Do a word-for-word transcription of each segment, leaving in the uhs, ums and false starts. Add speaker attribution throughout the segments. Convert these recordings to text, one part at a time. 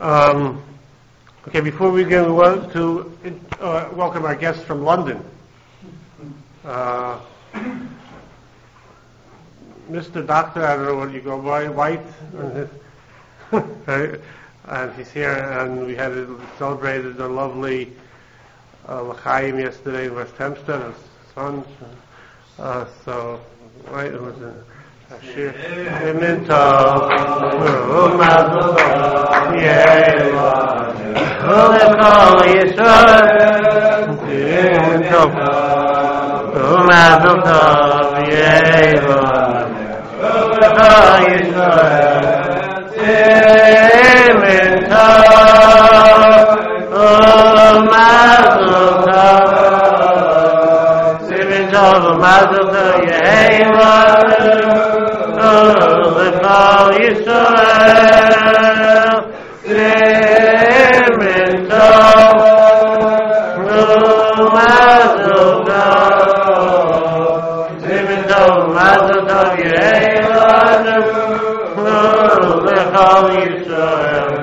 Speaker 1: Um, okay, before we go, we want to uh, welcome our guests from London. Uh, Mister Doctor, I don't know what you go by, White, and he's here, and we had celebrated a lovely uh, L'chaim yesterday in West Hempstead, his son. Uh, so, White was a Ashir Minto, Mazel Tov, Yelah, Ulekol Yisrael, Minto, Mazel Tov, Yelah, Ulekol Yisrael, Minto, Mazel Tov, Minto, Mazel Tov, Yelah. L'chol Yisrael, Simin Tov, Mazel Tov, Simin Tov, Mazel Tov, Yelah, L'chol Yisrael,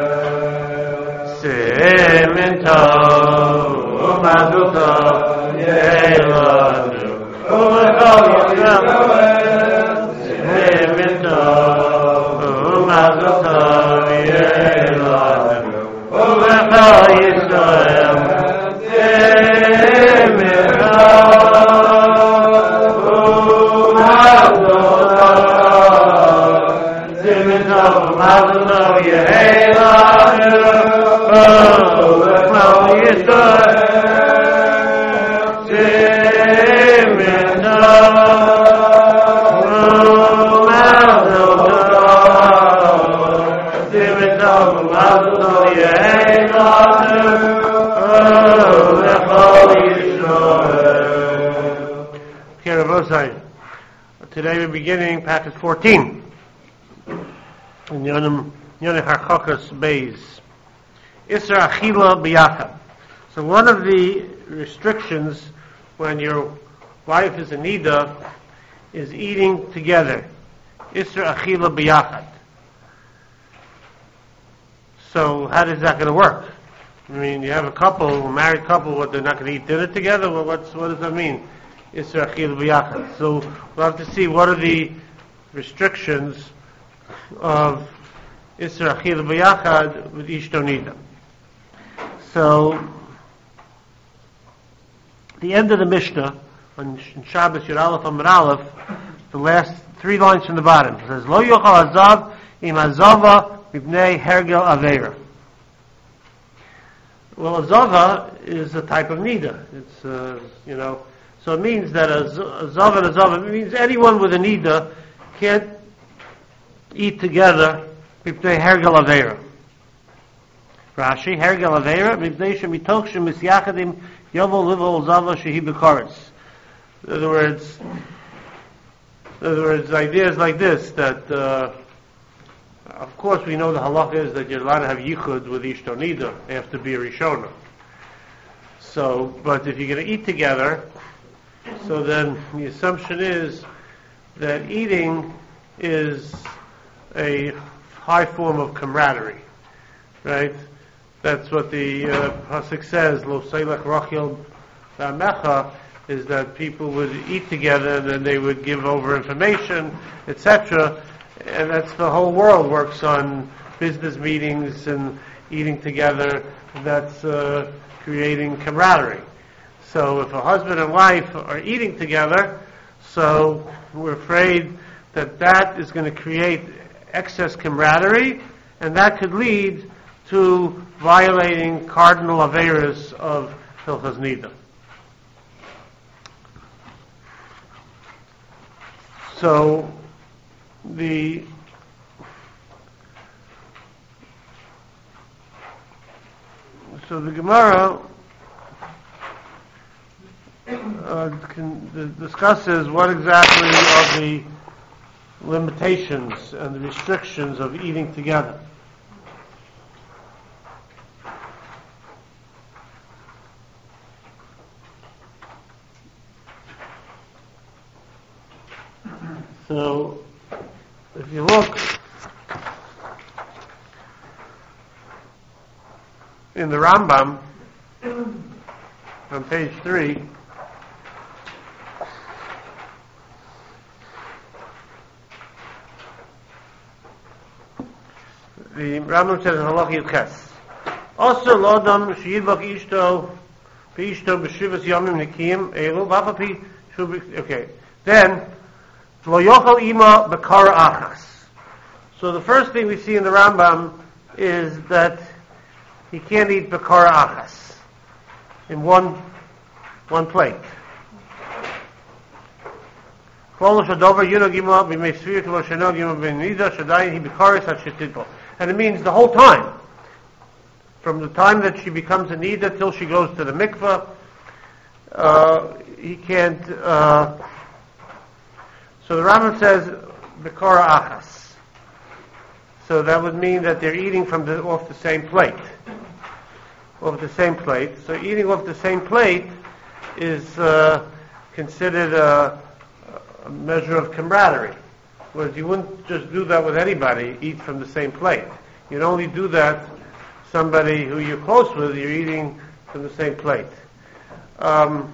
Speaker 1: Simin Tov, Mazel Tov, Yelah, L'chol Yisrael. Mazel Tov, Yelah, Ulechol Yisrael, Simin Tov, Mazel Tov, Yelah, Ulechol Yisrael, Simin Tov. Today we're beginning Package fourteen in Yonim Yonim Harchokas Beis. Isra Achila B'Yachad. So one of the restrictions when your wife is a nida is eating together. Isra Achila B'Yachad. So how is that going to work? I mean, you have a couple, a married couple, what, they're not going to eat dinner together? Well, what's, what does that mean? Isra Achila B'Yachad. So we'll have to see what are the restrictions of Isra Achila B'Yachad with Ishto Nida. So, the end of the Mishnah, on Shabbos Yud Aleph Amud Aleph, the last three lines from the bottom, it says, Lo yochal hazav im hazava mipnei hergel aveira. Well, azava is a type of nida. It's, uh, you know, so it means that a zav and a zav, it means anyone with a nida can't eat together mipnei hergel aveira. Rashi, hergel aveira, mipnei shemitoch shemisyachadim yovel livol zava shehi b'koretz. In other words, in other words, ideas like this, that, uh, of course we know the halacha is that you're allowed to have yichud with ishto nida. They have to be a rishona. So, but if you're going to eat together, so then the assumption is that eating is a high form of camaraderie, right? That's what the uh, pasuk says. Lo seilach rachel v'amecha, is that people would eat together and then they would give over information, et cetera. And that's the whole world works on business meetings and eating together. That's uh, creating camaraderie. So if a husband and wife are eating together, so we're afraid that that is going to create excess camaraderie, and that could lead to violating cardinal aveiros of Hilchos Nida. So the so the Gemara uh, can, uh, discusses what exactly are the limitations and the restrictions of eating together. So, if you look, in the Rambam, on page three, the Rambam says in Halach Yudches, also lodam sheyidbach ishto Ishto b'shivas yomim nikim elu v'afapi shubi. Okay, then lo yochel ima b'kara achas. So the first thing we see in the Rambam is that he can't eat b'kara achas in one one plate. And it means the whole time. From the time that she becomes a nida till she goes to the mikveh, uh, he can't. Uh, so the Rambam says b'kara achas. So that would mean that they're eating from the, off the same plate, off the same plate. So eating off the same plate is uh, considered a, a measure of camaraderie. Whereas you wouldn't just do that with anybody. Eat from the same plate. You'd only do that. Somebody who you're close with, you're eating from the same plate. Um,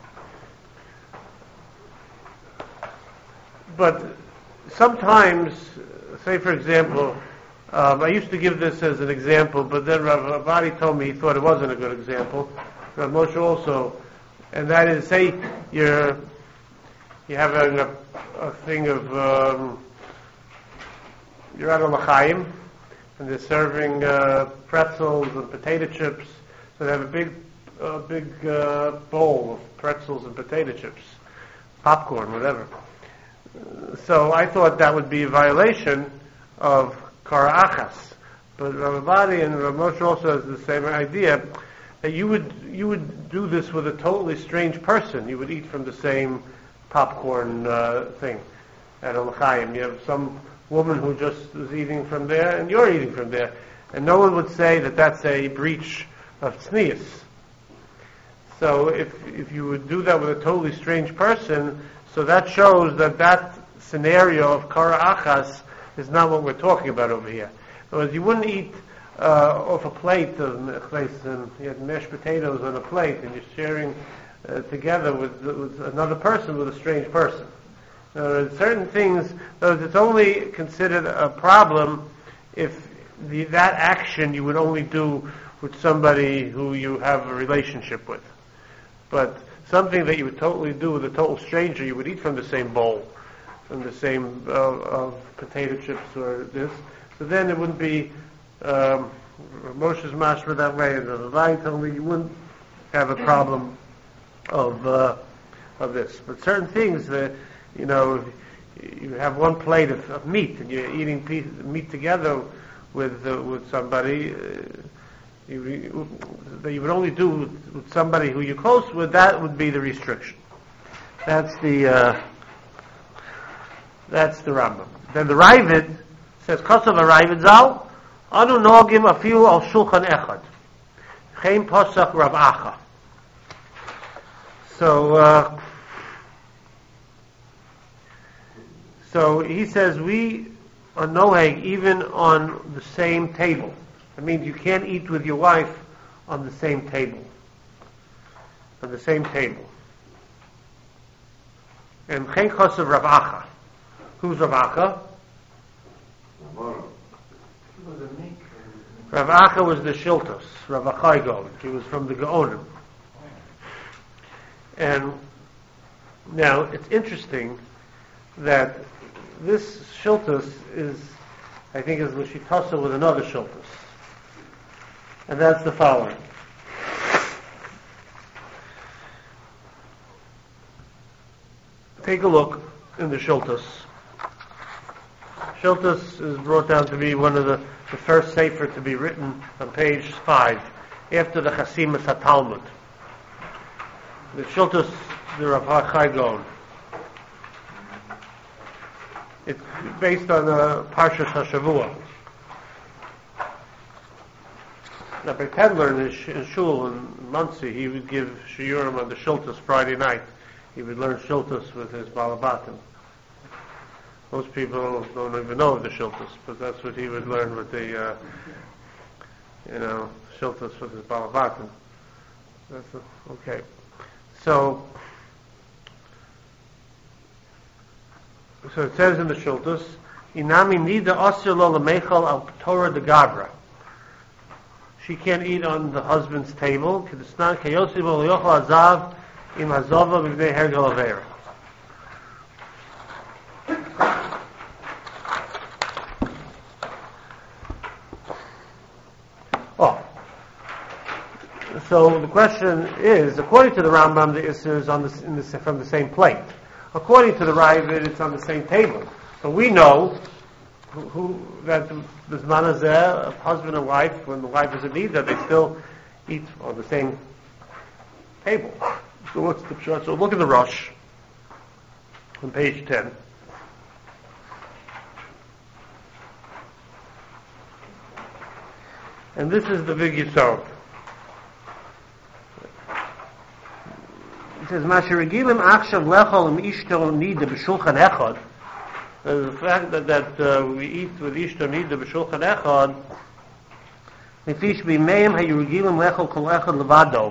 Speaker 1: but sometimes, say for example, um, I used to give this as an example, but then Rav Abadi told me he thought it wasn't a good example. Rav Moshe also, and that is, say you're you're having a, a thing of um, you're at a l'chaim. And they're serving uh, pretzels and potato chips. So they have a big, uh, big uh, bowl of pretzels and potato chips, popcorn, whatever. Uh, so I thought that would be a violation of kara achas. But Rav Abadi and Rav Moshe also has the same idea that you would you would do this with a totally strange person. You would eat from the same popcorn uh, thing at a l'chaim. You have some woman who just is eating from there, and you're eating from there. And no one would say that that's a breach of tznius. So if if you would do that with a totally strange person, so that shows that that scenario of kara achas is not what we're talking about over here. Because you wouldn't eat uh, off a plate of mechles, and you had mashed potatoes on a plate, and you're sharing uh, together with, with another person, with a strange person. Uh, certain things, though, it's only considered a problem if the, that action you would only do with somebody who you have a relationship with. But something that you would totally do with a total stranger, you would eat from the same bowl, from the same uh, of potato chips or this. So then it wouldn't be um, Moshe's mashma that way, and the Levi told me you wouldn't have a problem of uh, of this. But certain things that you know, you have one plate of, of meat, and you're eating piece, meat together with uh, with somebody uh, you, that you would only do with, with somebody who you're close with. That would be the restriction. That's the uh, that's the Rambam. Then the Ravid says, "Kosav Ravid Zal, anu nogim afilu al shulchan echad, chein posach Rav Acha." So. Uh, So he says we are noheg even on the same table. That means you can't eat with your wife on the same table. On the same table. And chen chos of Rav Acha. Who's Rav Acha? Rav Acha was the Shiltos, Rav Achai Gaon. He was from the Gaonim. And now it's interesting that this Shiltos is, I think, is Lashitasa with another Shiltos. And that's the following. Take a look in the Shiltos. Shiltos is brought down to be one of the, the first sefer to be written on page five, after the Chasimas HaTalmud. The Shiltos, the Rav Chai Gaon. It's based on uh, Parshas HaShavua. Rabbi Tendler in, his, in Shul in Muncie, he would give shiurim on the Shiltos Friday night. He would learn Shiltos with his Balabatim. Most people don't even know of the Shiltos, but that's what he would learn with the uh, you know, shiltas for this balavatim. That's a, okay. So, so it says in the shiltas, Inami nida asir lo lemechal al Torah de Gavra. She can't eat on the husband's table. Kedisnan kayosi lo yochal azav im hazava b'bnei hergel avera. Oh. So the question is, according to the Rambam, the Isser is on the, in the, from the same plate. According to the Ravid, it's on the same table. So we know who, who that the Zman Hazeh, husband and wife, when the wife is in need, that they still eat on the same table. So what's the pshat? So look at the Rosh on page ten. And this is the big Yisod. It says, "Mashirigilim achshav lechol im ishto nida b'shulchan echad." The fact that, that uh, we eat with ishto nida b'shulchan echad, nifish b'meim hayirigilim lechol kol echad levado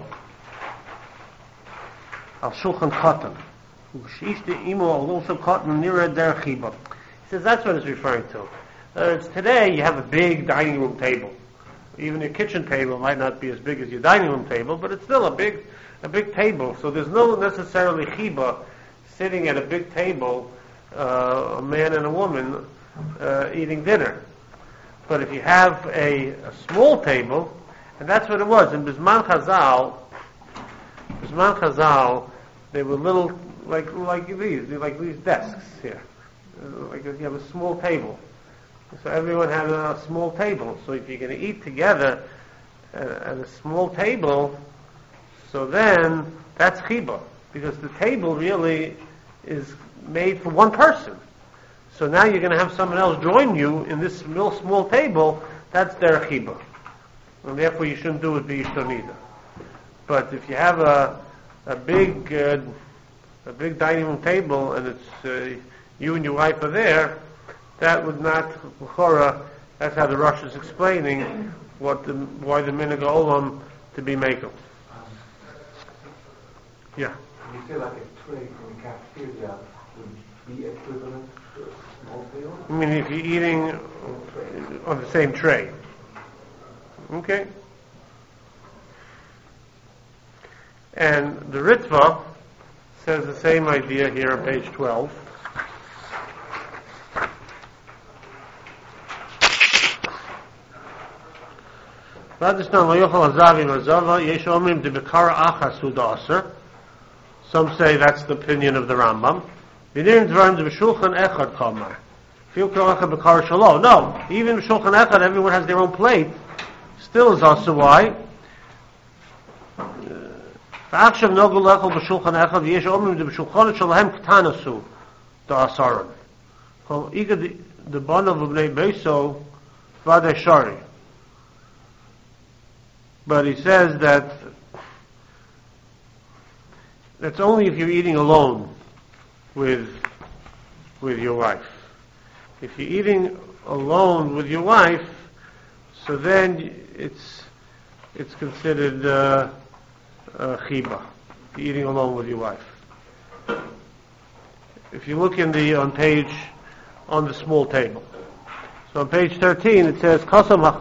Speaker 1: al shulchan katan. U'shishte imo al also katan nira der chiba. He says that's what it's referring to. Uh, it's today you have a big dining room table. Even your kitchen table might not be as big as your dining room table, but it's still a big, a big table. So there's no necessarily chiba sitting at a big table, uh, a man and a woman uh, eating dinner. But if you have a, a small table, and that's what it was in Bisman Chazal. Bisman Chazal, they were little like like these, like these desks here. Like you have a small table. So everyone had a small table. So if you're going to eat together at, at a small table, so then that's chiba, because the table really is made for one person. So now you're going to have someone else join you in this small, small table. That's their chiba, and therefore you shouldn't do it b'ishtonida. But if you have a a big uh, a big dining room table and it's uh, you and your wife are there, that would not, l'chora, that's how the Rosh is explaining what the, why the minhag olam to be makel. Yeah.
Speaker 2: You feel like a tray from a cafeteria would be equivalent to a small table?
Speaker 1: I mean, if you're eating on the same tray. Okay. And the Ritva says the same idea here on page twelve. Some say that's the opinion of the Rambam. No, even Shulchan Echad, everyone has their own plate. Still is also why. But he says that that's only if you're eating alone with with your wife. If you're eating alone with your wife, so then it's it's considered uh, uh, chiba. You're eating alone with your wife. If you look in the on page on the small table, so on page thirteen it says kasam.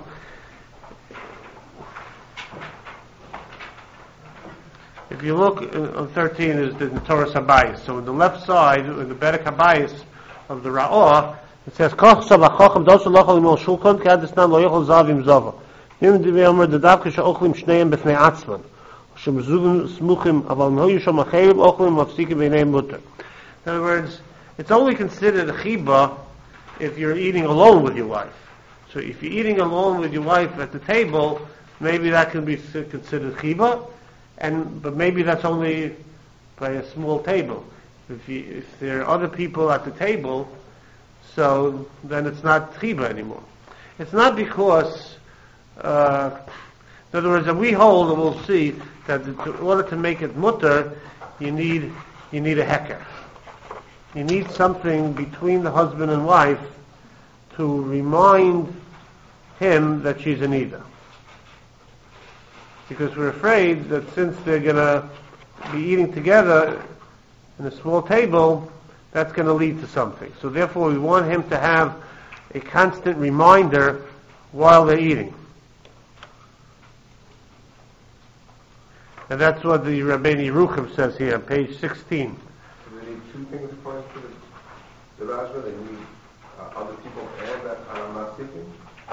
Speaker 1: If you look uh, on thirteen is the Torah Habayis. So on the left side, in the Berek Habayis of the Ra'ah, it says Koch Sabachochem Dosu Lochol Imol Shulchan Kadisnan Lo Yochol Zavim Zova. Yim Divi Omer Dedavke She'ochlim Shneim B'fnei Atzman. Shem Zugim Smuchim Aval Noyu Shom Acherim Ochlim Mafsikim B'nei Mutter. In other words, it's only considered a chiba if you're eating alone with your wife. So if you're eating alone with your wife at the table, maybe that can be considered chiba. And but maybe that's only by a small table. If you, if there are other people at the table, so then it's not chiba anymore. It's not because, uh, in other words, that we hold, and we'll see that in order to make it mutter, you need you need a heker. You need something between the husband and wife to remind him that she's an ida. because we're afraid that since they're going to be eating together in a small table, that's going to lead to something. So therefore we want him to have a constant reminder while they're eating. And that's what the Rabbeinu Yerucham says here on page sixteen.
Speaker 3: So they need two things according to the, the Rashba. They need uh, other people and that I'm not speaking.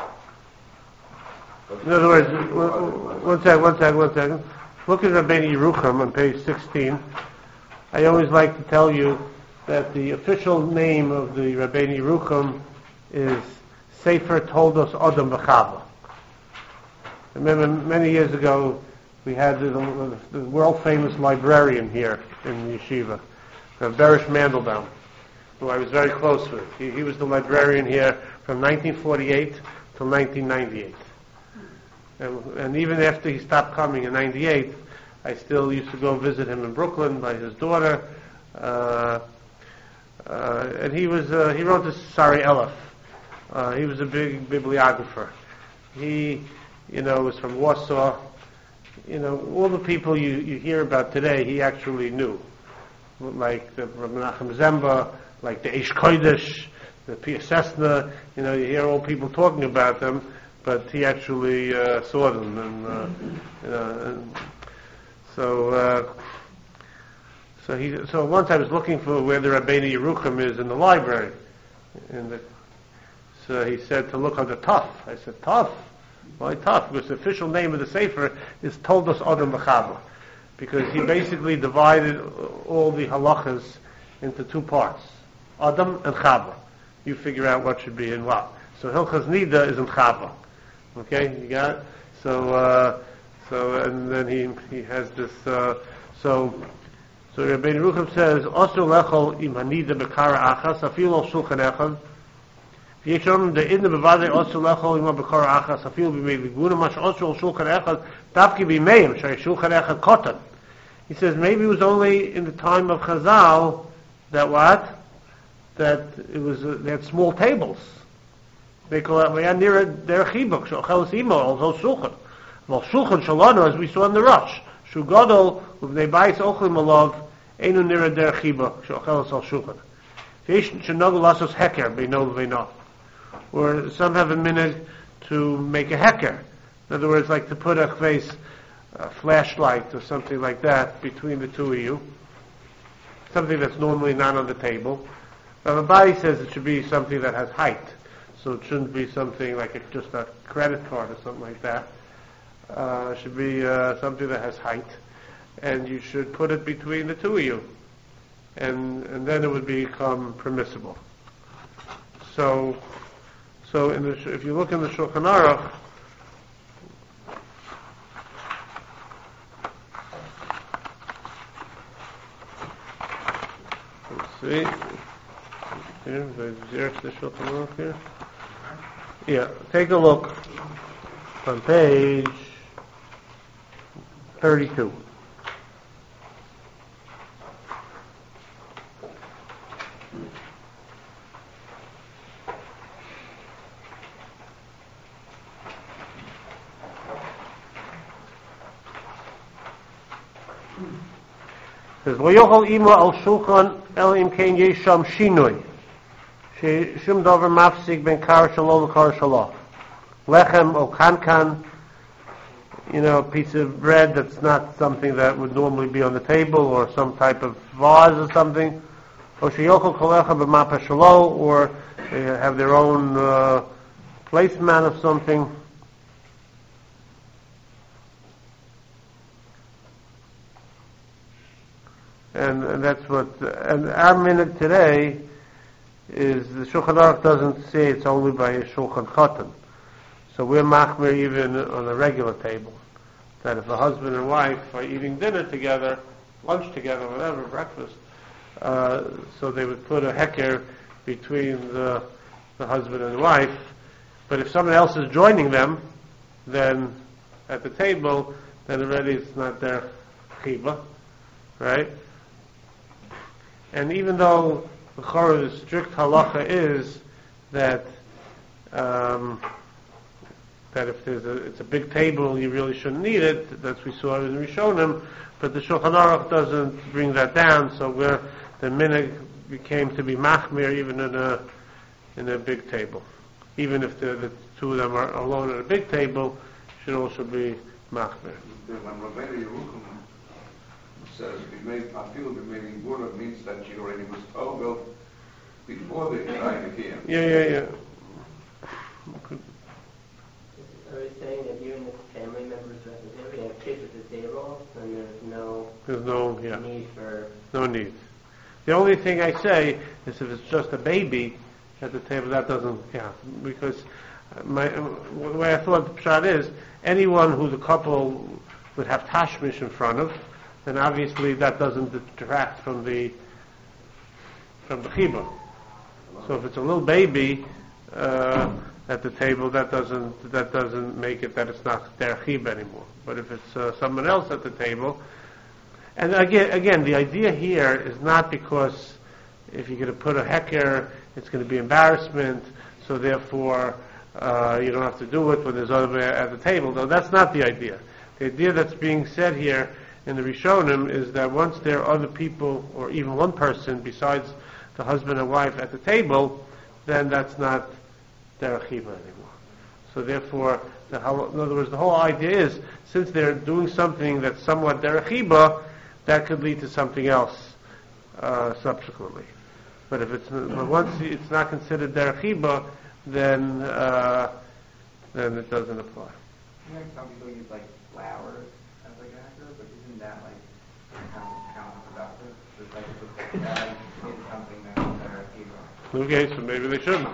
Speaker 1: In other words, one, one second, one second, one second. Look at Rabbeinu Yerucham on page sixteen. I always like to tell you that the official name of the Rabbeinu Yerucham is Sefer Toldos Adam V'Chava. Remember, many years ago, we had the, the, the world-famous librarian here in Yeshiva, Berish Mandelbaum, who I was very close with. He, he was the librarian here from nineteen forty-eight till nineteen ninety-eight. And, and even after he stopped coming in ninety-eight, I still used to go visit him in Brooklyn by his daughter. Uh, uh, and he was uh, he wrote the Sari Elef. Uh, he was a big bibliographer. He, you know, was from Warsaw. You know, all the people you, you hear about today, he actually knew. Like the Menachem Zemba, like the Eish Kodesh, the Pia Sesna. You know, you hear all people talking about them, but he actually uh, saw them. And, uh, you know, and so, uh, so he. So once I was looking for where the Rabbeinu Yerucham is in the library, in the, so he said to look under Tuf. I said, Tuf? Why Tuf? Because the official name of the Sefer is Toldos Adam V'Chava, because he basically divided all the halachas into two parts, Adam and Chava. You figure out what should be in what. So Hilchas Nida is in Chava. Okay, you got it? So, uh, so, and then he he has this, uh, so, so Rabbeinu Yerucham says, Osur lechol im hanida bekara achas, afil al shulchan echad, v'yeshon de'idna bevadei osur lechol im bekara achas, afil b'mei liguna, mash osur al shulchan echad, dafki b'meim, shay shulchan echad kotan. He says maybe it was only in the time of Chazal that what? That it was, uh, they had small tables. They call it, we had near their chibuk, shochelis imo, also shulchan. Well, shulchan shalano, as we saw in the Rush, shugadol, uvnei bayis ochlim alav, einu near their chibuk, shochelis al shulchan. V'yesh shenogu lasos heker, beino v'eino. Or some have a minute to make a heker. In other words, like to put a face, a flashlight or something like that between the two of you. Something that's normally not on the table. But Abaye says it should be something that has height. So it shouldn't be something like a, just a credit card or something like that. Uh, it should be uh, something that has height. And you should put it between the two of you. And and then it would become permissible. So, so in the, if you look in the Shulchan Aruch, see, here, there's the Shulchan Aruch here. Yeah, take a look on page thirty-two. It says, "Lo yochol imo al shulchan el im kein yesh sham shinui, she shum davar mafsik ben kar shalom kar shalom. Lechem o kankan, you know, a piece of bread that's not something that would normally be on the table, or some type of vase or something. O she yochol kolechem b'mapa shalom, or they have their own uh, placemat of something." And, and that's what, and our minute today is, the Shulchan Aruch doesn't say it's only by a Shulchan Chatan. So we're machmir even on a regular table. That if a husband and wife are eating dinner together, lunch together, whatever, breakfast, uh, so they would put a heker between the, the husband and the wife. But if someone else is joining them, then at the table, then already it's not their chiba, right? And even though the Chorah, the strict halacha is that um, that if there's a, it's a big table, you really shouldn't need it. That's we saw in the Rishonim, but the Shulchan Aruch doesn't bring that down. So where the minhag became to be machmir even in a in a big table, even if the, the two of them are alone at a big table, should also be machmir.
Speaker 3: When Rabbeinu Yerucham says we made afil we made in Gura means that she already was over before the time here.
Speaker 1: Yeah, yeah, yeah. Okay.
Speaker 4: Are you saying that you and the family members represent, we have kids at the table, and there's no
Speaker 1: There's no, yeah,
Speaker 4: need for...
Speaker 1: no need. The only thing I say is if it's just a baby at the table, that doesn't count. Because my, the way I thought the pshat is, anyone who the couple would have tashmish in front of, then obviously that doesn't detract from the from the chibah. So if it's a little baby uh, at the table, that doesn't that doesn't make it that it's not their chibah anymore. But if it's uh, someone else at the table, and again, again, the idea here is not because if you're going to put a heker, it's going to be embarrassment, so therefore uh, you don't have to do it when there's other at the table. No, that's not the idea. The idea that's being said here in the Rishonim is that once there are other people, or even one person besides the husband and wife at the table, then that's not derech chibah anymore. So therefore, the, in other words, the whole idea is, since they're doing something that's somewhat derech chibah, that could lead to something else uh, subsequently. But if it's but once it's not considered derech chibah, then uh, then it doesn't apply.
Speaker 5: You know, some people use like flowers as like an actor, but isn't that like kind of counterproductive? Just like if it's uh, it's something that's derech chibah.
Speaker 1: Okay, so maybe they shouldn't.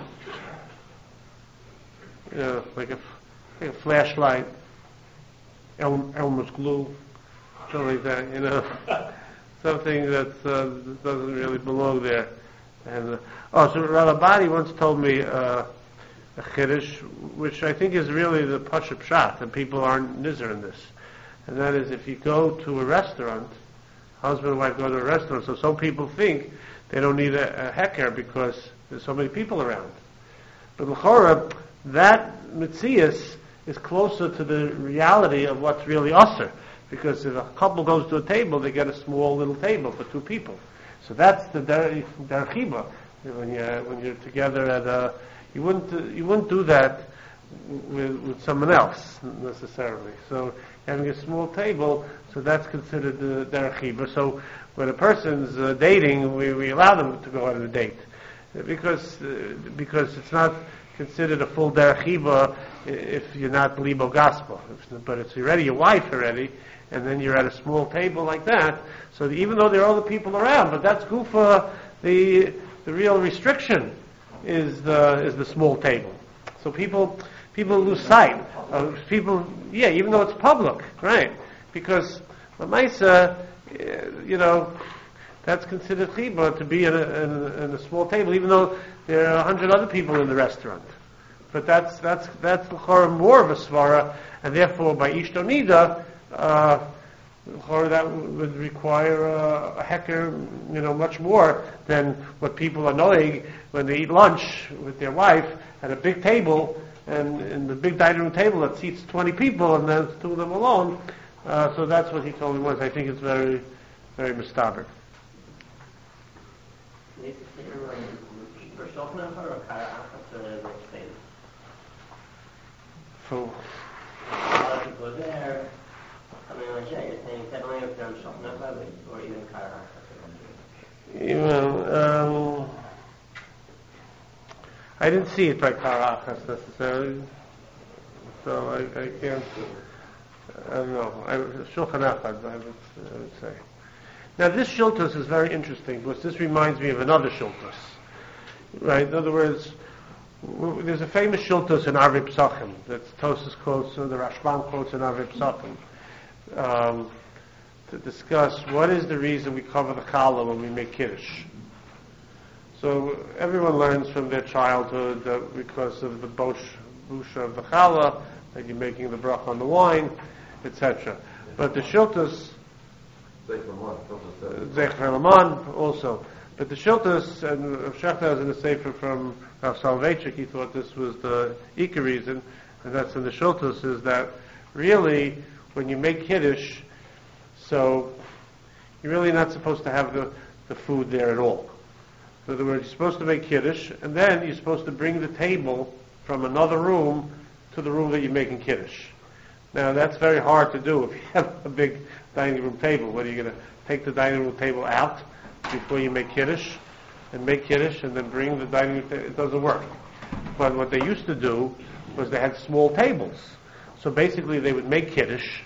Speaker 1: You know, like a, like a flashlight, El, Elmer's glue, something like that, you know. Something that uh, doesn't really belong there. And uh, oh, so Rabbi Badi once told me uh, a chiddush, which I think is really the Pashup Pshat, and people aren't nizzer in this. And that is, if you go to a restaurant, husband and wife go to a restaurant, so some people think they don't need a, a heker because there's so many people around. But l'chora, that mitzias is closer to the reality of what's really usher. Because if a couple goes to a table, they get a small little table for two people. So that's the derech chibah. When you when you're together at a, you wouldn't uh, you wouldn't do that with, with someone else necessarily. So having a small table, so that's considered the derech chibah. So when a person's uh, dating, we, we allow them to go on a date because uh, because it's not considered a full derech chibah if you're not libo gospel. But it's already your wife already, and then you're at a small table like that. So even though there are other people around, but that's gufa. The the real restriction is the is the small table. So people people lose sight of people. Yeah, even though it's public, right? Because Lamaisa, you know, that's considered chibah to be in a, in a, in a small table, even though there are a hundred other people in the restaurant. But that's that's that's more of a svara, and therefore by ishtonida, uh, that would require a, a heker, you know, much more than what people are knowing when they eat lunch with their wife at a big table, and in the big dining room table that seats twenty people, and there's two of them alone. Uh, so that's what he told me was. I think it's very, very mistaber. So,
Speaker 4: a lot of people are there. Something like that. You're saying that only if they're shocking or even karach.
Speaker 1: you know, um, I didn't see it by karachas necessarily, so I, I can't. I don't know. I, Shulchan Aruch, I would, I would say. Now, this shiltus is very interesting because this reminds me of another shiltus. Right? In other words, w- there's a famous shiltus in Arvei Psachim that Tosas quotes, or the Rashbam quotes in Arvei Psachim, um, to discuss what is the reason we cover the challah when we make kiddush. So everyone learns from their childhood that because of the bosh, busha of the challah, that you're making the bracha on the wine, et cetera. But the shiltus, Zecher Laman also. But the shiltus, and Shechta is in the sefer from Rav Soloveitchik, he thought this was the Ika reason, And that's in the Shultus, is that really, when you make Kiddush, so you're really not supposed to have the, the food there at all. In other words, you're supposed to make Kiddush, and then you're supposed to bring the table from another room to the room that you're making Kiddush. Now, that's very hard to do if you have a big dining room table. What are you going to take the dining room table out before you make Kiddush, and make Kiddush, and then bring the dining room table? It doesn't work. But what they used to do was they had small tables. So basically, they would make Kiddush,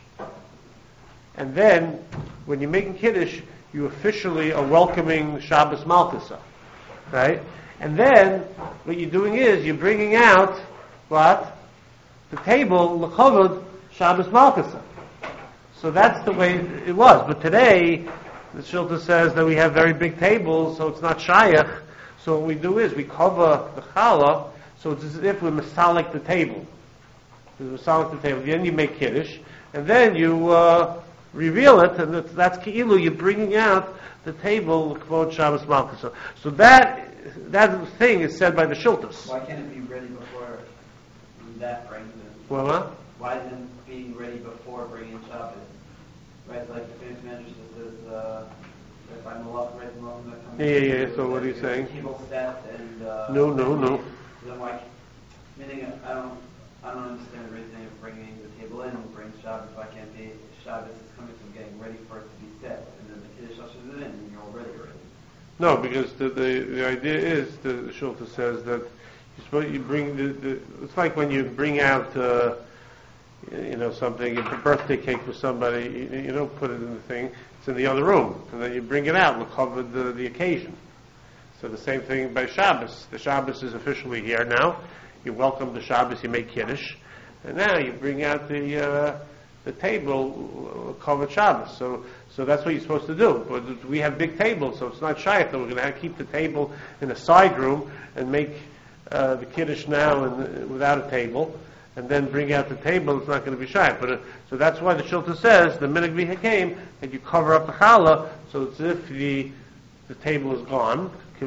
Speaker 1: and then, when you're making Kiddush, you officially are welcoming Shabbos Malkusa, right? And then, what you're doing is, you're bringing out, what? The table, l'chavod, Shabbos Malkusa. So that's the way it was. But today, the Shilta says that we have very big tables, so it's not shayach. So what we do is, we cover the challah, so it's as if we're masalik the table. We're masalik the table. Then you make Kiddush, and then you uh, reveal it, and that's, that's ki'ilu, you're bringing out the table, l'kavod Shabbos Malkusa. So that that thing is said by the Shiltas.
Speaker 5: Why can't it be ready before that brings it?
Speaker 1: Well, huh?
Speaker 5: Why isn't being ready before bringing Shabbos? Right, like the famous Medrash says, uh, if I'm malach, right, malach, that comes.
Speaker 1: Yeah, yeah, yeah. So what are you saying?
Speaker 5: Table set and. Uh,
Speaker 1: No, no, no.
Speaker 5: Then why? Meaning, I don't, I don't understand the reasoning of bringing the table in and bring Shabbos. Why can't be Shabbos is coming from getting ready for it to be set, and then the Kiddush ushers it in, and you're already ready.
Speaker 1: No, because the the, the idea is, the Shulta says that you're supposed you bring the, the it's like when you bring out uh, you know something, a birthday cake for somebody, you, you don't put it in the thing, it's in the other room, and then you bring it out and cover the, the occasion. So the same thing by Shabbos. The Shabbos is officially here now. You welcome the Shabbos, you make Kiddush, and now you bring out the uh, the table, covered Shabbos. So so that's what you're supposed to do. But we have big tables, so it's not shaykh that we're going to have to keep the table in a side room and make uh, the Kiddush now and, uh, without a table, and then bring out the table. It's not going to be shaykh. But uh, so that's why the Shilta says the minhag v'hakem, that you cover up the challah, so it's as if the the table is gone,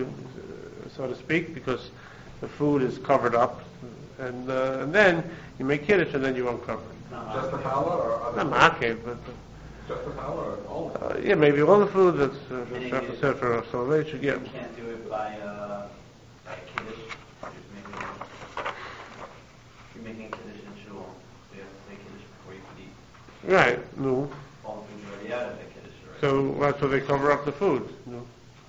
Speaker 1: so to speak, because the food is covered up, and uh, and then you make Kiddush, and then you uncover it.
Speaker 2: Just the challah or other?
Speaker 1: Not ma'akev, but
Speaker 2: Just the challah or all of it?
Speaker 1: uh, yeah, maybe all the food that's uh, Shef Sefer of salvation. Yeah.
Speaker 5: You can't do it by uh, by Kiddush. You're just making, you're making Kiddush in shul. So you have to make Kiddush before you can eat.
Speaker 1: Right. No.
Speaker 5: All the food's already out of the Kiddush already.
Speaker 1: So that's why they cover up the food. No.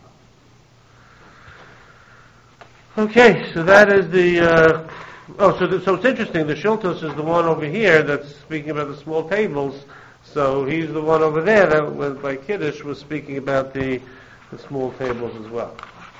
Speaker 1: Okay, so that is the. Uh, oh, so the, so it's interesting. The Shiltos is the one over here that's speaking about the small tables. So he's the one over there that, was by Kiddush, was speaking about the the small tables as well.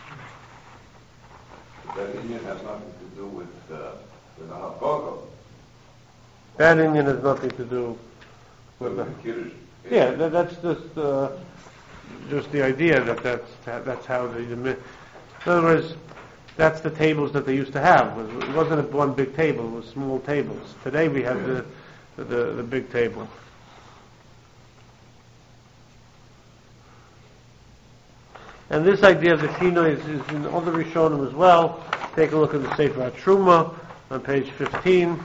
Speaker 3: That Indian has nothing to do with uh, with the Hapogo.
Speaker 1: That Indian has nothing to do with
Speaker 3: With the
Speaker 1: the.
Speaker 3: Kiddush.
Speaker 1: Yeah, that, that's just uh, just the idea that that's that's how the. In other words, that's the tables that they used to have. It wasn't one big table; it was small tables. Today we have the the, the big table. And this idea of the Shino is, is in other Rishonim as well. Take a look at the Sefer HaTruma on page fifteen.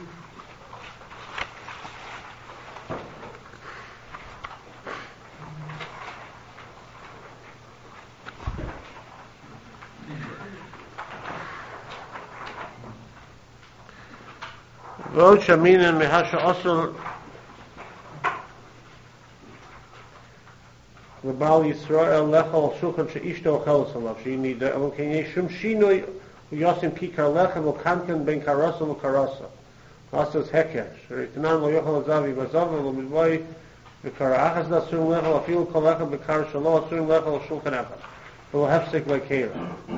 Speaker 1: ועוד שמינן מהשה אוסר ובעל ישראל לחם על שולחן שאישתו אוכלת עליו, שינידה, אבל כן יש שום שינוי ויוסם כיכר לחם וקנקן בין קרסה וקרסה. לעשות הקש, שרתנן לא יאכל הזבי בזבי ולא מבואי וקרא אחס לאסורים לאכול אפילו כל לחם בקר שלו אסורים לאכול על שולחן אחד ולא הפסק לקהילה.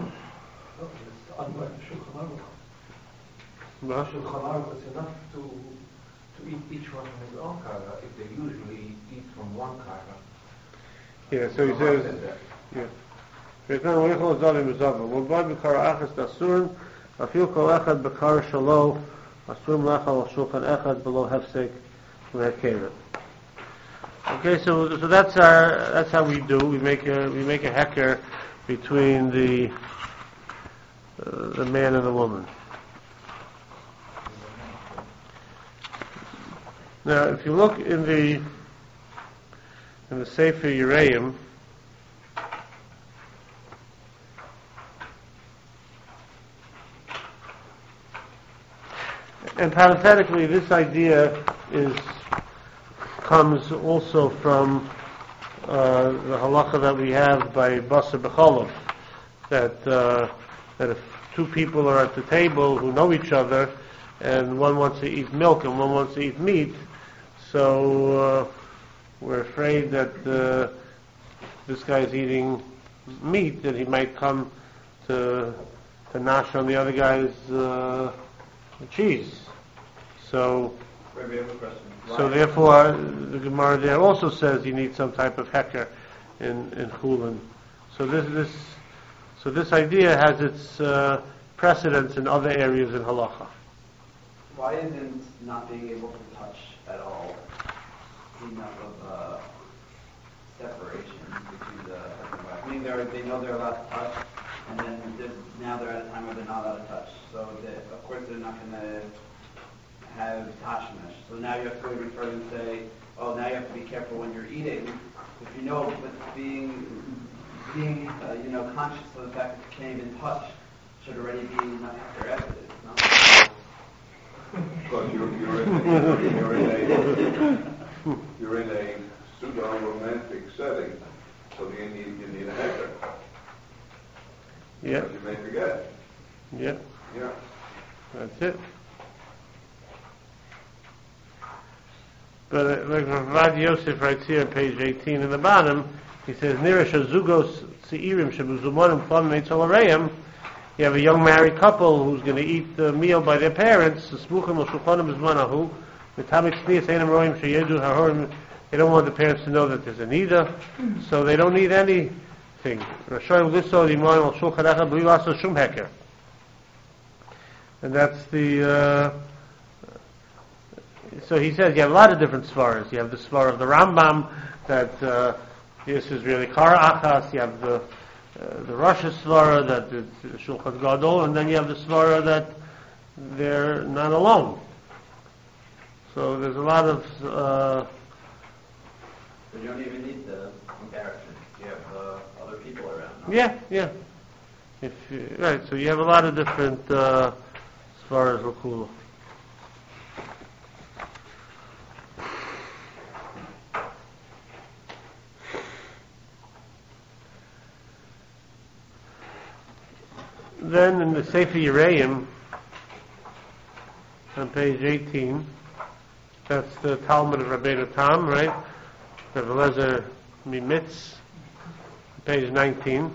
Speaker 2: Shulchan Aruch is enough to to eat each one in his own kara if they usually eat from one kara.
Speaker 1: Yeah, so he says, yeah. ויתנן לא יאכל הזבי בזבי ולא בקר אחס לאסורים אפילו כל אחד בקר שלו אסורים לאכול על שולחן אחד ולא הפסק לקהילה. Okay, so so that's our that's how we do. We make a we make a hecker between the uh, the man and the woman. Now, if you look in the in the Sefer Yereim, and parenthetically, this idea is comes also from uh, the halacha that we have by Basar B'cholov, that uh, that if two people are at the table who know each other, and one wants to eat milk and one wants to eat meat, so uh, we're afraid that uh, this guy is eating meat, that he might come to to nash on the other guy's uh, cheese. So,
Speaker 5: Wait, we have a question.
Speaker 1: so therefore, the Gemara there also says you need some type of heker in in chulin. So this this so this idea has its uh, precedence in other areas in halacha.
Speaker 6: Why isn't not being able to touch at all enough of a separation between the husband and wife? I mean, they're, they know they're allowed to touch, and then they're, now they're at a time where they're not allowed to touch. So they, of course they're not going to have tashmish. So now you have to go even further and say, oh, now you have to be careful when you're eating. If you know, but being being uh, you know conscious of the fact that you can't even touch should already be enough after evidence, no?
Speaker 3: Because you're, you're, in a, you're, in a, you're in a pseudo-romantic setting, so you need, you need a hecker.
Speaker 1: Yeah,
Speaker 3: Because you may forget.
Speaker 1: yeah,
Speaker 3: Yeah.
Speaker 1: that's it. But uh, like Ravad Yosef writes here on page eighteen in the bottom, he says, Nira shazugos seirim shebuzumonim plum meitzolareyim. You have a young married couple who's going to eat the meal by their parents. They don't want the parents to know that there's a nida, so they don't need anything. And that's the... Uh, so he says you have a lot of different svaras. You have the svar of the Rambam, that uh, this is really kara achas. You have the Uh, the Rosh Svara that it's Shulchan Gadol, and then you have the Svara that they're not alone. So there's a lot of... Uh,
Speaker 6: So you don't even need the comparison. You have uh, other people around. No?
Speaker 1: yeah, yeah. If you, right, so you have a lot of different uh, Svaras L'Kula. Then in the Sefer Yereim, on page eighteen, that's the Talmud of Rabbeinu Tam, right? Rav Eliezer Mimitz, page nineteen.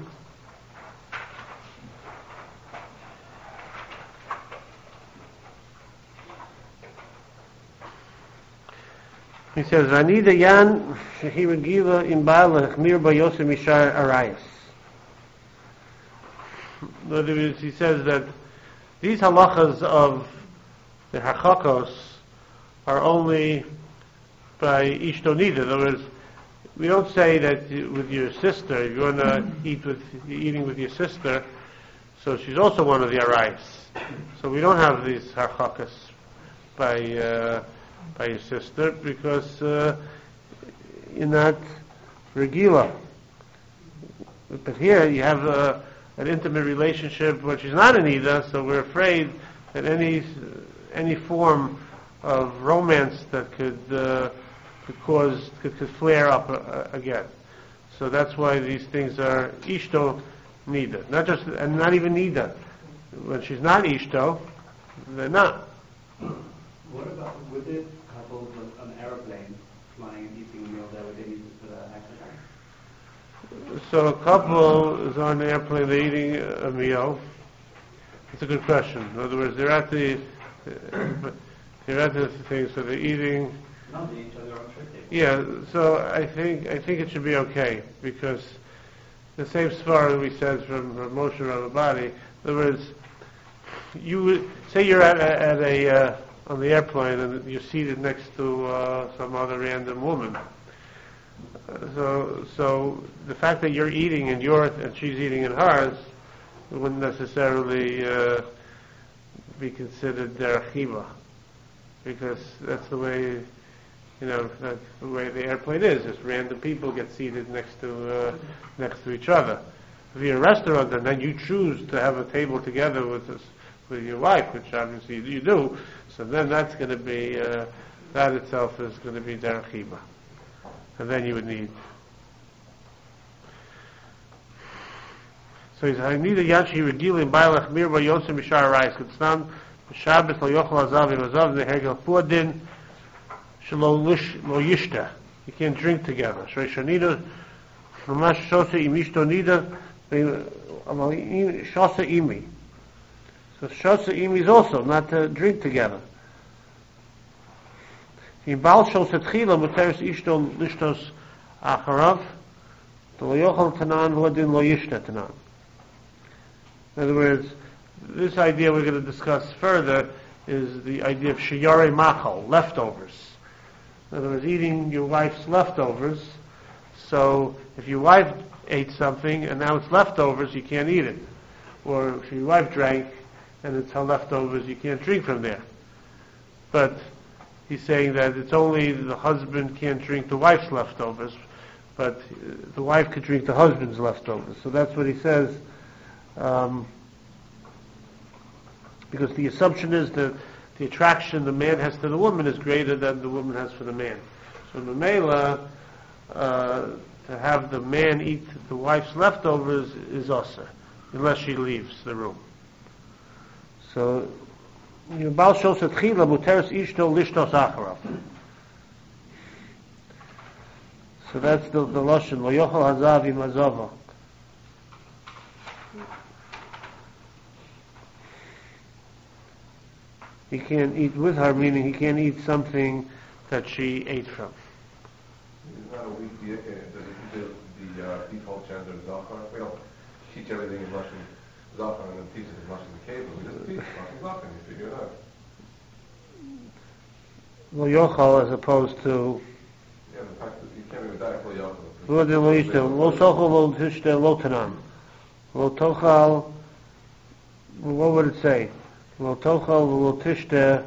Speaker 1: He says, "Vani dayan shehi regila im ba'al lechmir ba'yosem mishar arayas." In other words, he says that these halachas of the harchakos are only by ishtonida. In other words, we don't say that you, with your sister, if you want to eat with eating with your sister, so she's also one of the arayos. So we don't have these harchakos by uh, by your sister because uh, you're not regila. But here you have a an intimate relationship when she's not an Ida, so we're afraid that any any form of romance that could uh, could cause could, could flare up uh, again. So that's why these things are ishto nida, not just and not even nida. When she's not ishto, they're not.
Speaker 6: What about with it couples on an airplane flying and eating a meal there? Would they need to put a hecker?
Speaker 1: So a couple is on an airplane, they're eating a meal. It's a good question. In other words, they're at the uh, they're at the thing, so they're eating.
Speaker 6: No, they each other on trip.
Speaker 1: Yeah. So I think I think it should be okay because the same svara we said from, from Moshe Rabbeinu. In other words, you would, say you're at a, at a uh, on the airplane and you're seated next to uh, some other random woman. So, so the fact that you're eating in yours and she's eating in hers wouldn't necessarily uh, be considered their chiva, because that's the way You know, that's the way the airplane is. Just random people get seated next to uh, next to each other. If you're in a restaurant and then you choose to have a table together with this, with your wife, which obviously you do, so then that's going to be uh, that itself is going to be derech chibah, and then you would need. So he's neither yanchi regilim bailach mir ba yosem b'shar rais kutznan b'shabbos lo yochel azav im azav nehegel puadin shelo lish lo yishta. You can't drink together. Shreishanida mamash shosa imishto nida shosa imi. So shosa imi is also not to drink together. In bal shosa tchila muteres ishto lishtos acharav lo yochel tanan puadin lo yishta tanan. In other words, this idea we're going to discuss further is the idea of shiyare machal, leftovers. In other words, eating your wife's leftovers. So if your wife ate something and now it's leftovers, you can't eat it. Or if your wife drank and it's her leftovers, you can't drink from there. But he's saying that it's only the husband can't drink the wife's leftovers, but the wife could drink the husband's leftovers. So that's what he says. Um, because the assumption is that the attraction the man has to the woman is greater than the woman has for the man. So the Mela, uh, to have the man eat the wife's leftovers is also, unless she leaves the room. So, Baal Shos Atchila Muteres Ishto Lishtos Acharav. So that's the, the Lashon, Lo Yochel Hazav Im Hazava. He can't eat with her, meaning he can't eat something that she ate from.
Speaker 2: It's not a weak diet, the, the, the uh, default gender is Zafar. We don't teach everything in Russian Zafar and then teach it in Russian cable. We just teach Russian Zafar and you figure it out.
Speaker 1: Lo Yochel as opposed to...
Speaker 2: Yeah, the fact that you can't even die for Yochel.
Speaker 1: Lo Yochel, Lo Sochel, Lo Tishte, Lo Tanan. Lo Tochal, what would it say? Lo tochal lo tishte,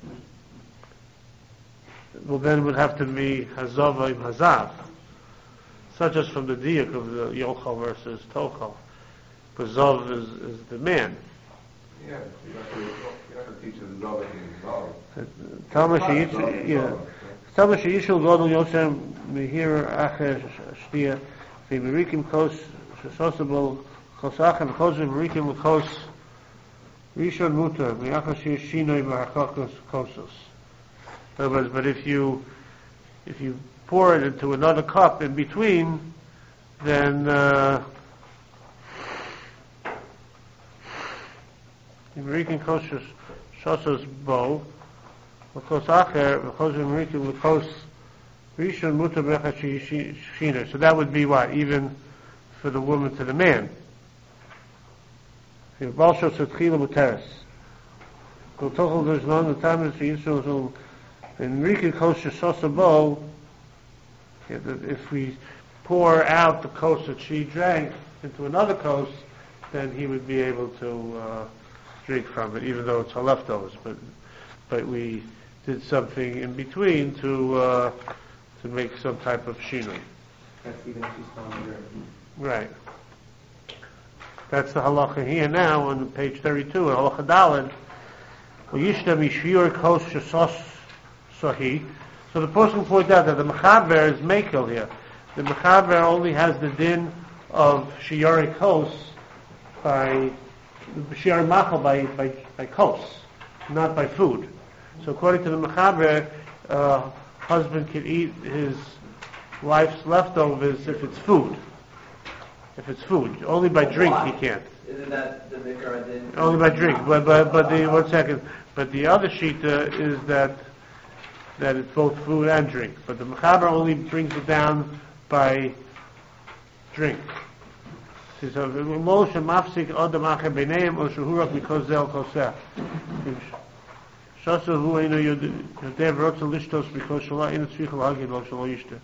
Speaker 1: well then it would have to be hazava im hazav, such as from the diak of the yochal versus tochal. But zav is, is the man.
Speaker 2: Yeah, you have to, you have to teach the zav in zav.
Speaker 1: Talma sheyish, yeah. Talma sheyishul godol yosem mehir acher shtia v'merikim kos shosabel kosachem kosim merikim kos Rishon mutar, mi'achas shinoi b'hakakos kosos. In other words, but if you if you pour it into another cup in between, then uh, American kosher shosos bo, v'kos acher v'kos American v'kos Rishon mutar mi'achas shinoi. So that would be what, even for the woman to the man. In Balshos Atchila Muteres. Kol Tochel there's none the time is for Yisrael in Rikid Kosher Sosabo, if we pour out the kos that she drank into another kos, then he would be able to uh, drink from it, even though it's her leftovers. But but we did something in between to uh, to make some type of shinui.
Speaker 6: That's even if she's still under.
Speaker 1: Right. That's the halacha here now on page thirty-two, halacha daled. Yishta mishiyur kos shesos sahi. So the person points out that the mechaber is mekel here. The mechaber only has the din of shiyare kos by shiyare machal by by by kos, not by food. So according to the mechaber, uh, husband can eat his wife's leftovers if it's food. If it's food, only by drink
Speaker 6: Why?
Speaker 1: he can't.
Speaker 6: Isn't that the Mikra din?
Speaker 1: Only by drink, but but but the one second. But the other shita is that that it's both food and drink. But the mechaber only brings it down by drink. So Moshe mafsik adam acher b'neim or shehurak mikos zel koseh. Shasa hu eino yodev rotza lishtos because shala ina tzricha l'hagid lo shalo yishta.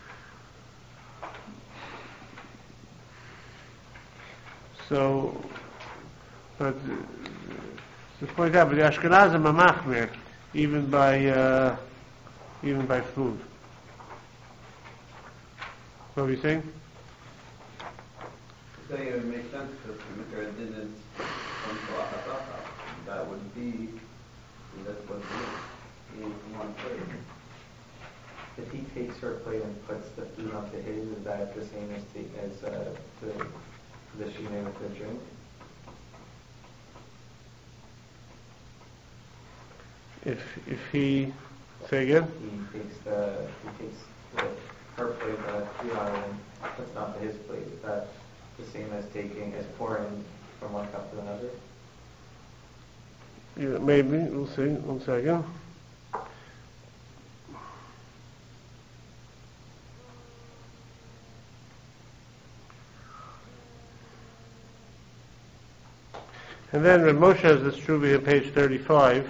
Speaker 1: So, but uh, to point out, but the Ashkenazim are machmir, even by uh, even by food. What were you saying?
Speaker 6: So it would make sense because the Mikra didn't come to Akataka. That would be, that's what it is, in one plate.
Speaker 5: If he takes her plate and puts the food onto his, is that the same as the, as uh, the the she made with the drink?
Speaker 1: If if he say again?
Speaker 5: He takes the he takes the, her plate that food on and puts it onto his plate. Is that the same as taking as pouring from one cup to another?
Speaker 1: Yeah, maybe. We'll see. One second. And then Rav Moshe has this Truvi on page thirty-five.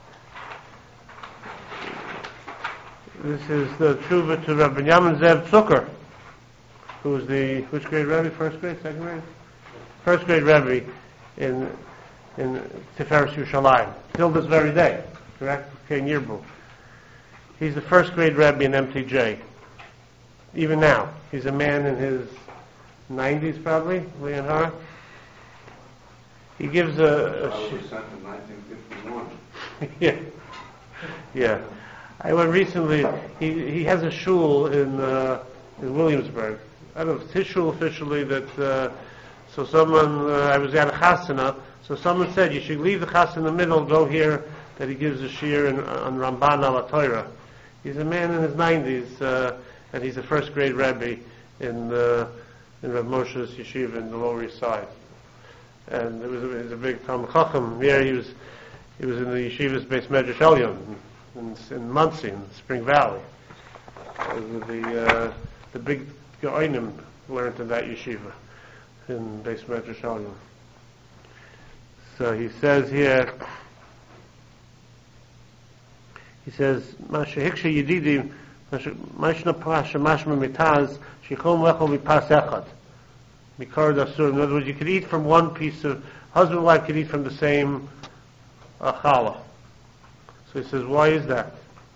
Speaker 1: This is the Truva to Rabbi Yamin Zev Zucker, who was the, which grade Rebbe? First grade? Second grade? First grade Rebbe in in Tiferes Yerushalayim. Till this very day. Correct? Okay, Yirbu. He's the first grade Rebbe in M T J. Even now. He's a man in his nineties probably, Leon Har. He gives a... a
Speaker 3: I
Speaker 1: sh-
Speaker 3: was sent in nineteen fifty-one.
Speaker 1: yeah. Yeah. I went recently, he he has a shul in uh, in Williamsburg. I don't know if it's his shul officially that, uh, so someone, uh, I was at a chasana, so someone said you should leave the chasana in the middle, go here, that he gives a shir in, on Ramban al Torah. He's a man in his nineties, uh, and he's a first grade Rebbe in, uh, in Rav Moshe's yeshiva in the Lower East Side. And it was a, it was a big Talmud Chacham. Here he was, he was in the yeshiva's Beis Medrash Elyon in, in Muncie, in Spring Valley. Uh, the uh, the big Geonim learned in that yeshiva in Beis Medrash Elyon. So he says here, he says, "Masha hiksha yedidim, mashna pasha mashma mitaz, shichom lechol mipas echad." In other words, you could eat from one piece of, husband and wife could eat from the same uh, challah. So he says, why is that?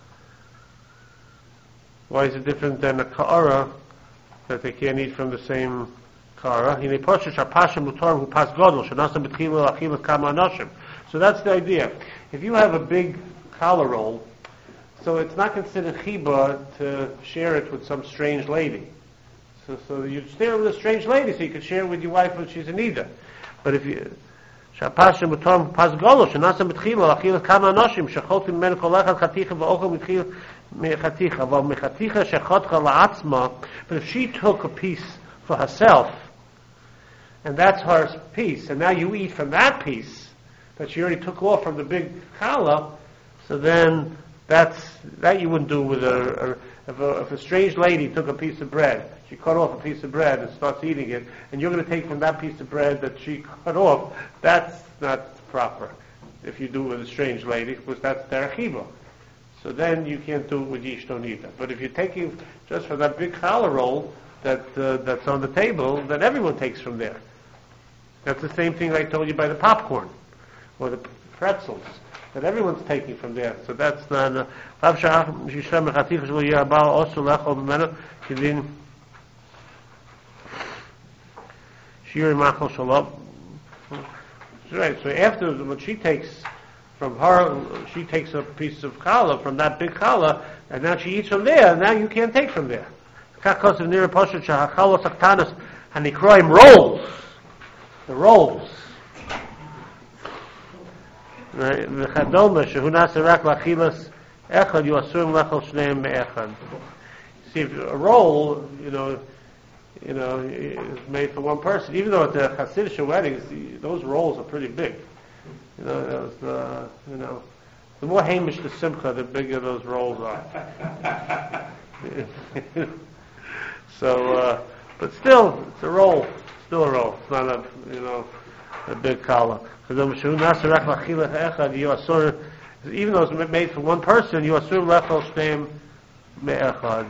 Speaker 1: Why is it different than a ka'ara, that they can't eat from the same ka'ara? So that's the idea. If you have a big challah roll, so it's not considered chiba to share it with some strange lady. So, so you share with a strange lady, so you could share with your wife when she's in Ida. But if you, שהפשע בתום פס גולו, שנעשה בתחילה, אכיל כמה אנשים, שחולתי ממנו כל אחד חתיכה ואוכל מתחיל מחתיכה, אבל מחתיכה שחותכה לעצמה, but if she took a piece for herself, and that's her piece, and now you eat from that piece, that she already took off from the big challah, so then that's, that you wouldn't do with a, a If a, if a strange lady took a piece of bread, she cut off a piece of bread and starts eating it, and you're going to take from that piece of bread that she cut off, that's not proper. If you do it with a strange lady, because that's terachiba. So then you can't do it with yishton either. But if you're taking just from that big challah roll that uh, that's on the table, then everyone takes from there. That's the same thing I told you by the popcorn or the pretzels. That everyone's taking from there. So that's not uh, right. So after when she takes from her, she takes a piece of challah from that big challah, and now she eats from there. And now you can't take from there. Rolls, the rolls. וכדומה שהוא נעשה רק לאכילס אחד יאסור לאכול שניהם מאחד. See, if a roll, you know, you know, is made for one person. Even though at the Hasidic weddings, those rolls are pretty big. You know, those, uh, you know, the more Hamish the Simcha, the bigger those rolls are. So, uh, but still, it's a roll. Still a roll. It's not a, you know, a big challah. Even though it's made for one person, you assume lechol shneim me'echad.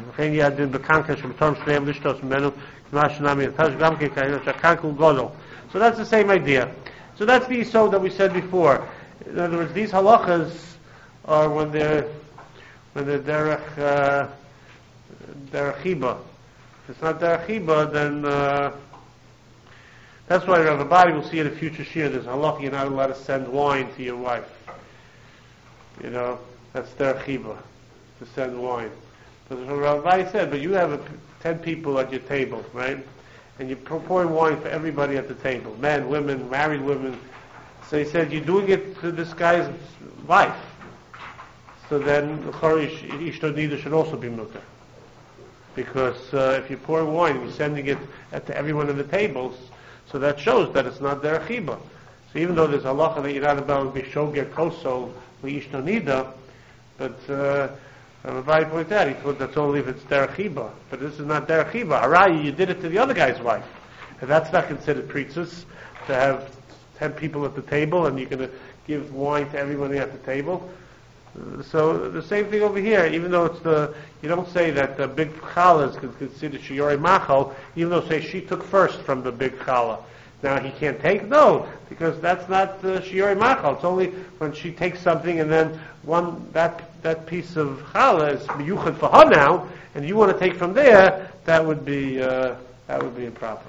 Speaker 1: So that's the same idea. So that's the yisod that we said before. In other words, these halachas are when they're when the derech uh, derech chiba. If it's not derech chiba, then uh, that's why Rav Abadi will see in the future shir. There's halacha you're not allowed to send wine to your wife. You know, that's derech chiba, to send wine. But Rav Abadi said, but you have a, ten people at your table, right? And you're pouring wine for everybody at the table, men, women, married women. So he said, you're doing it to this guy's wife. So then the Chorish Ishto Nida should also be mutter. Because uh, if you're pouring wine and you're sending it at to everyone at the tables, so that shows that it's not derech chiba. So even though there's halacha that you're not about to be shoger koso Ishto Nida, but uh, Rabbi pointed out, he thought that's only if it's derech chiba. But this is not derech chiba. Arai, you did it to the other guy's wife. And that's not considered pretzis, to have ten people at the table and you're going to give wine to everybody at the table. Uh, so the same thing over here, even though it's the, you don't say that the big challah is considered shiyorei machal, even though say she took first from the big challah. Now he can't take? No, because that's not uh, shiyorei machal. It's only when she takes something and then one, that that piece of challah is miyuchad for her now, and you want to take from there, that would be, uh, that would be improper.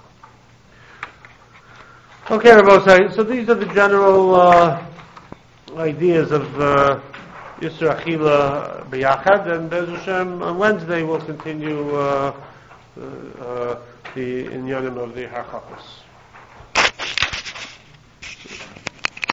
Speaker 1: Okay, Rabbi, so these are the general uh, ideas of uh, Yisra Achila B'Yachad, and Be'ez Hashem, on Wednesday we'll continue uh, uh, uh, the inyanim of the Harchakos.